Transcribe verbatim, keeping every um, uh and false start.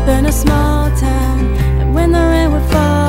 in a small town, and when the rain would fall